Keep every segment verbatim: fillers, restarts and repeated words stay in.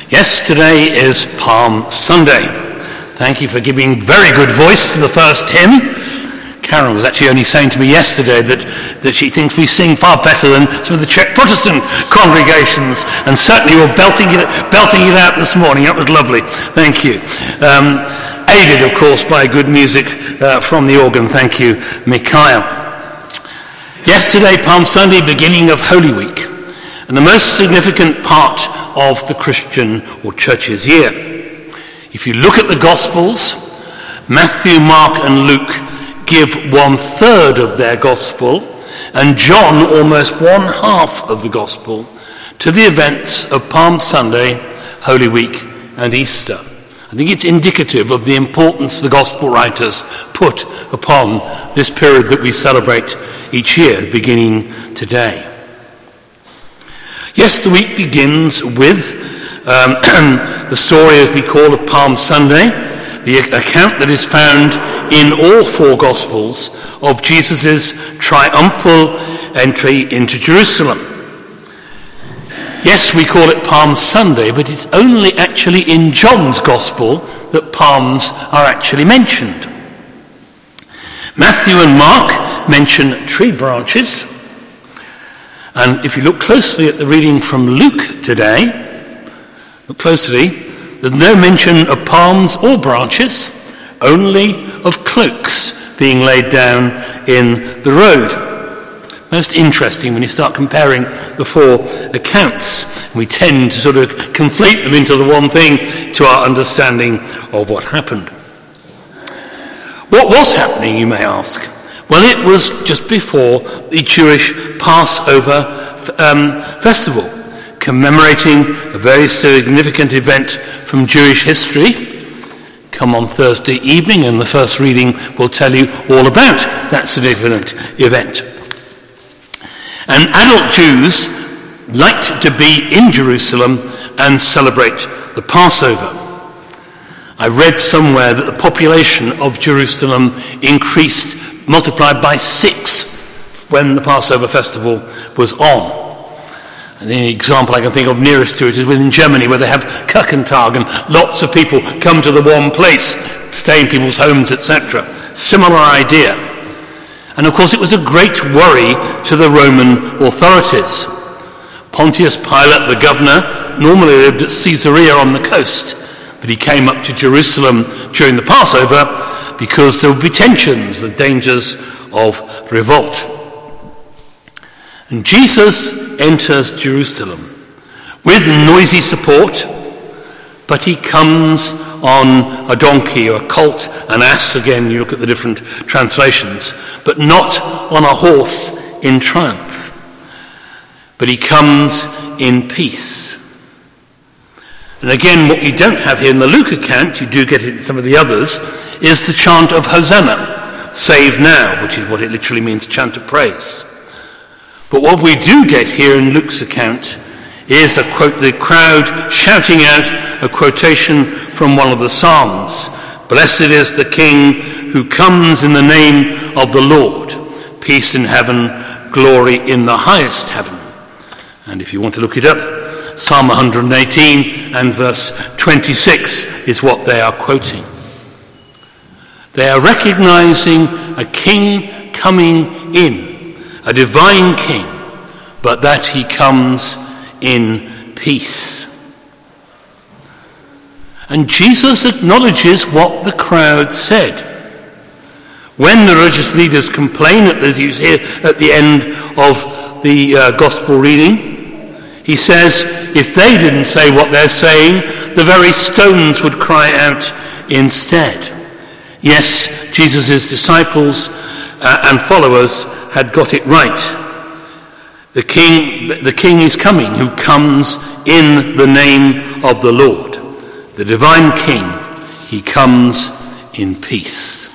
Yes, today is Palm Sunday. Thank you for giving very good voice to the first hymn. Karen was actually only saying to me yesterday that, that she thinks we sing far better than some of the Czech Protestant congregations, and certainly we're belting it, belting it out this morning. That was lovely. Thank you. Um, aided, of course, by good music uh, from the organ. Thank you, Mikhail. Yesterday, Palm Sunday, beginning of Holy Week, and the most significant part of the Christian or church's year. If you look at the Gospels, Matthew, Mark and Luke give one third of their Gospel, and John almost one half of the Gospel, to the events of Palm Sunday, Holy Week and Easter. I think it's indicative of the importance the Gospel writers put upon this period that we celebrate each year, beginning today. Yes, the week begins with um, the story, as we call it, Palm Sunday, the account that is found in all four Gospels of Jesus' triumphal entry into Jerusalem. Yes, we call it Palm Sunday, but it's only actually in John's Gospel that palms are actually mentioned. Matthew and Mark mention tree branches, and if you look closely at the reading from Luke today, look closely, there's no mention of palms or branches, only of cloaks being laid down in the road. Most interesting when you start comparing the four accounts. We tend to sort of conflate them into the one thing to our understanding of what happened. What was happening, you may ask? Well, it was just before the Jewish Passover um, festival, commemorating a very significant event from Jewish history. Come on Thursday evening, and the first reading will tell you all about that significant event. And adult Jews liked to be in Jerusalem and celebrate the Passover. I read somewhere that the population of Jerusalem increased, multiplied by six when the Passover festival was on. And the example I can think of nearest to it is within Germany, where they have Kirchentag, and lots of people come to the one place, stay in people's homes, et cetera. Similar idea. And of course it was a great worry to the Roman authorities. Pontius Pilate, the governor, normally lived at Caesarea on the coast, but he came up to Jerusalem during the Passover because there would be tensions, the dangers of revolt. And Jesus enters Jerusalem with noisy support, but he comes on a donkey or a colt, an ass, again you look at the different translations, but not on a horse in triumph. But he comes in peace. And again, what you don't have here in the Luke account, you do get it in some of the others, is the chant of Hosanna, save now, which is what it literally means, chant of praise. But what we do get here in Luke's account is a quote, the crowd shouting out a quotation from one of the Psalms. Blessed is the King who comes in the name of the Lord. Peace in heaven, glory in the highest heaven. And if you want to look it up, Psalm one hundred eighteen and verse twenty-six is what they are quoting. They are recognizing a king coming in, a divine king, but that he comes in peace. And Jesus acknowledges what the crowd said. When the religious leaders complain, as you hear at the end of the uh, gospel reading, he says, if they didn't say what they're saying, the very stones would cry out instead. Yes, Jesus' disciples uh, and followers had got it right. The king, the king is coming, who comes in the name of the Lord. The divine king, he comes in peace.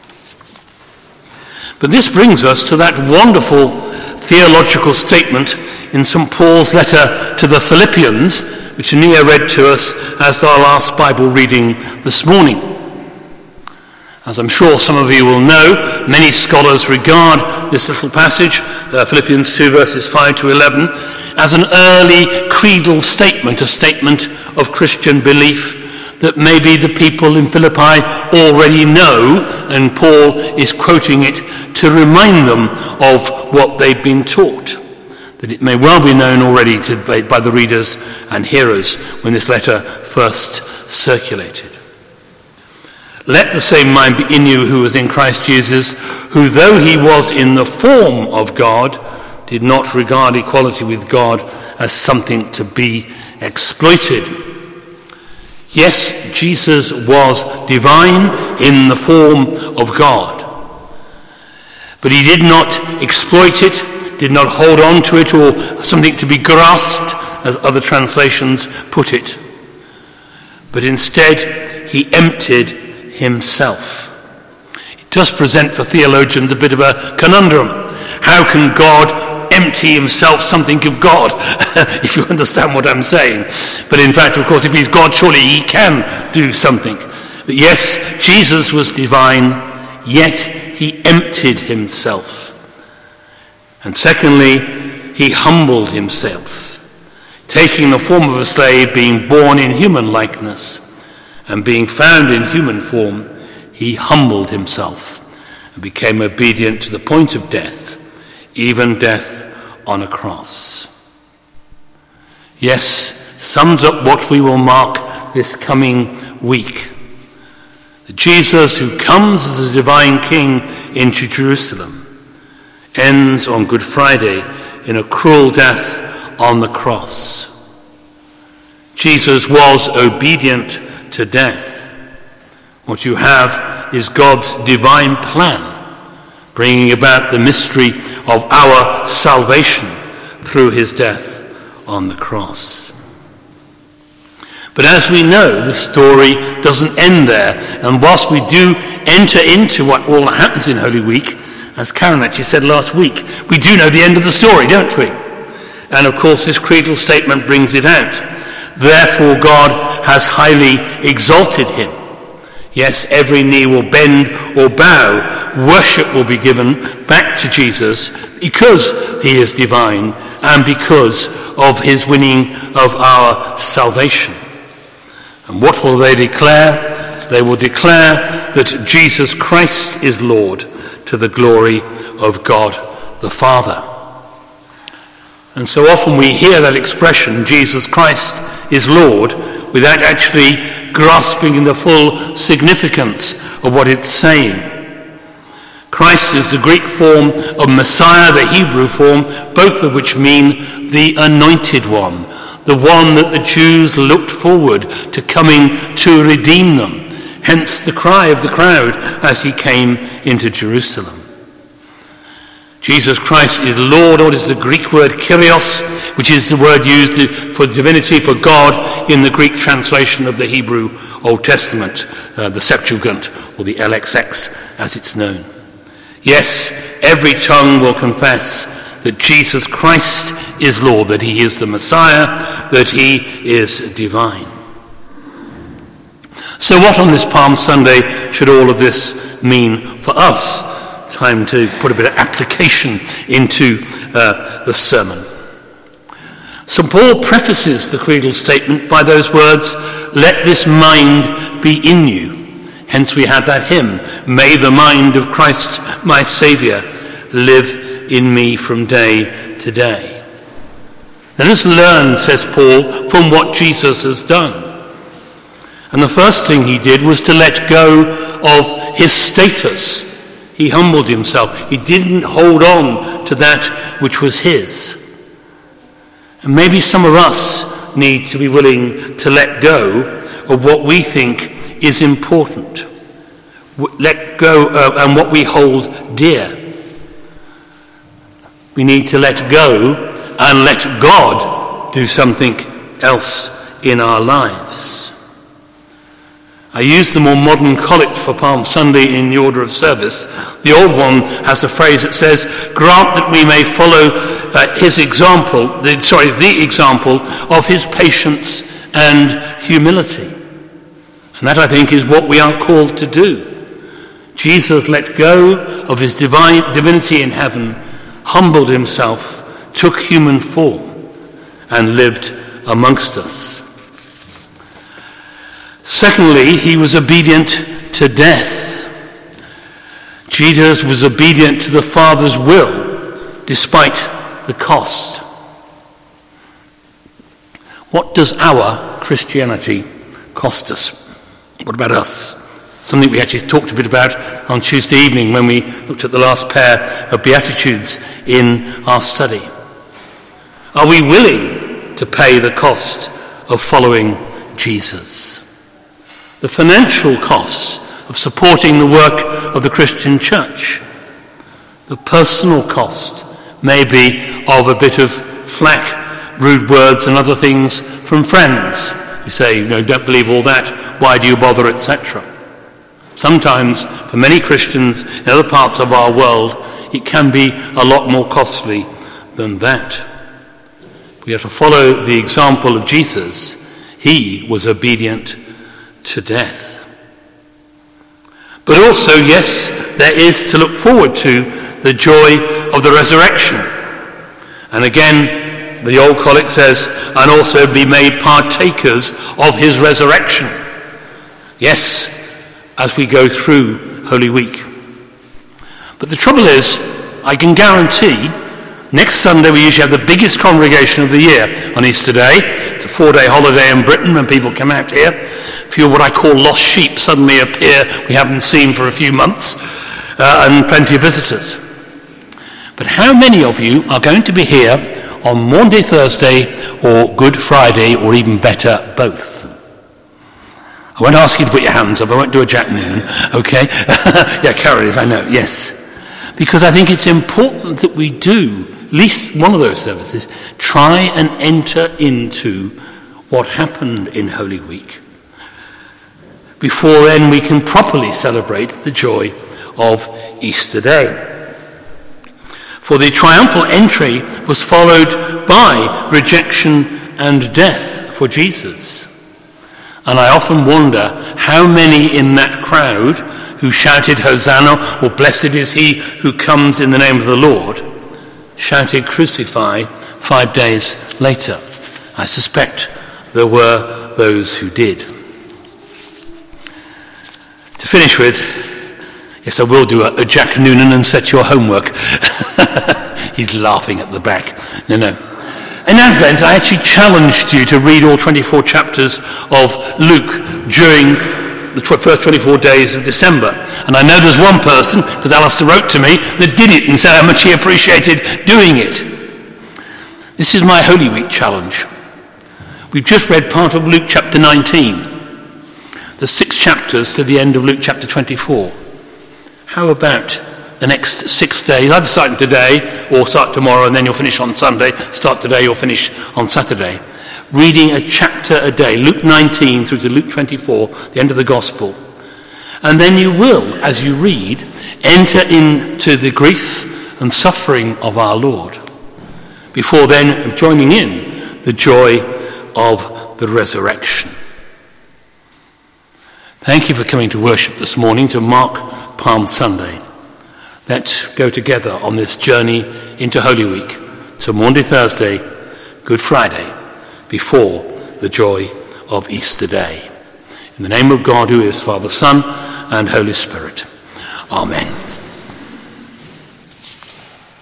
But this brings us to that wonderful theological statement in Saint Paul's letter to the Philippians, which Ania read to us as our last Bible reading this morning. As I'm sure some of you will know, many scholars regard this little passage, uh, Philippians two verses five to eleven, as an early creedal statement, a statement of Christian belief that maybe the people in Philippi already know, and Paul is quoting it to remind them of what they've been taught, that it may well be known already to, by, by the readers and hearers when this letter first circulated. Let the same mind be in you who was in Christ Jesus, who though he was in the form of God, did not regard equality with God as something to be exploited. Yes, Jesus was divine in the form of God, but he did not exploit it, did not hold on to it, or something to be grasped, as other translations put it. But instead, he emptied himself. It does present for theologians a bit of a conundrum. How can God empty himself something of God, if you understand what I'm saying? But in fact, of course, if he's God, surely he can do something. But yes, Jesus was divine, yet he emptied himself. And secondly, he humbled himself, taking the form of a slave, being born in human likeness, and being found in human form, he humbled himself and became obedient to the point of death, even death on a cross. Yes, sums up what we will mark this coming week. The Jesus who comes as a divine king into Jerusalem ends on Good Friday in a cruel death on the cross. Jesus was obedient to death. What you have is God's divine plan, bringing about the mystery of our salvation through his death on the cross. But as we know, the story doesn't end there. And whilst we do enter into what all happens in Holy Week, as Karen actually said last week, we do know the end of the story, don't we? And of course, this creedal statement brings it out. Therefore, God has highly exalted him. Yes, every knee will bend or bow. Worship will be given back to Jesus because he is divine and because of his winning of our salvation. And what will they declare? They will declare that Jesus Christ is Lord, to the glory of God the Father. And so often we hear that expression, Jesus Christ is Lord, without actually grasping the full significance of what it's saying. Christ is the Greek form of Messiah, the Hebrew form, both of which mean the anointed one, the one that the Jews looked forward to coming to redeem them. Hence the cry of the crowd as he came into Jerusalem. Jesus Christ is Lord, or is the Greek word Kyrios, which is the word used for divinity, for God, in the Greek translation of the Hebrew Old Testament, uh, the Septuagint, or the L X X as it's known. Yes, every tongue will confess that Jesus Christ is Lord, that he is the Messiah, that he is divine. So what on this Palm Sunday should all of this mean for us? Time to put a bit of application into uh, the sermon. Saint Paul prefaces the creedal statement by those words, "Let this mind be in you." Hence we had that hymn, "May the mind of Christ my Saviour live in me from day to day." Let us learn, says Paul, from what Jesus has done. And the first thing he did was to let go of his status. He humbled himself. He didn't hold on to that which was his. And maybe some of us need to be willing to let go of what we think is important. Let go of and what we hold dear. We need to let go and let God do something else in our lives. I use the more modern collect for Palm Sunday in the order of service. The old one has a phrase that says, "Grant that we may follow uh, his example, the, sorry, the example of his patience and humility." And that, I think, is what we are called to do. Jesus let go of his divine divinity in heaven, humbled himself, took human form, and lived amongst us. Secondly, he was obedient to death. Jesus was obedient to the Father's will, despite the cost. What does our Christianity cost us? What about us? Something we actually talked a bit about on Tuesday evening when we looked at the last pair of Beatitudes in our study. Are we willing to pay the cost of following Jesus? The financial costs of supporting the work of the Christian church. The personal cost may be of a bit of flack, rude words and other things from friends who say, you know, don't believe all that, why do you bother, et cetera. Sometimes, for many Christians in other parts of our world, it can be a lot more costly than that. We have to follow the example of Jesus. He was obedient to death. But also, yes, there is to look forward to the joy of the resurrection. And again, the old collect says, and also be made partakers of his resurrection. Yes, as we go through Holy Week. But the trouble is, I can guarantee, next Sunday we usually have the biggest congregation of the year on Easter Day. It's a four-day holiday in Britain when people come out here. A few what I call lost sheep suddenly appear we haven't seen for a few months, uh, and plenty of visitors. But how many of you are going to be here on Maundy Thursday or Good Friday, or even better, both? I won't ask you to put your hands up. I won't do a Jack Noonan, okay? Yeah, Carol is, I know, yes. Because I think it's important that we do, at least one of those services, try and enter into what happened in Holy Week. Before then, we can properly celebrate the joy of Easter Day. For the triumphal entry was followed by rejection and death for Jesus. And I often wonder how many in that crowd who shouted Hosanna, or blessed is he who comes in the name of the Lord, shouted crucify five days later. I suspect there were those who did. To finish with, yes, I will do a, a Jack Noonan and set your homework. He's laughing at the back. No, no. In Advent, I actually challenged you to read all twenty-four chapters of Luke during the tw- first twenty-four days of December. And I know there's one person, because Alistair wrote to me, that did it and said how much he appreciated doing it. This is my Holy Week challenge. We've just read part of Luke chapter nineteen. There's six chapters to the end of Luke chapter twenty-four. How about the next six days, either starting today or start tomorrow and then you'll finish on Sunday, start today or finish on Saturday, reading a chapter a day, Luke nineteen through to Luke twenty-four, the end of the Gospel. And then you will, as you read, enter into the grief and suffering of our Lord, before then joining in the joy of the resurrection. Thank you for coming to worship this morning to mark Palm Sunday. Let's go together on this journey into Holy Week, to Maundy Thursday, Good Friday, before the joy of Easter Day. In the name of God, who is Father, Son, and Holy Spirit. Amen.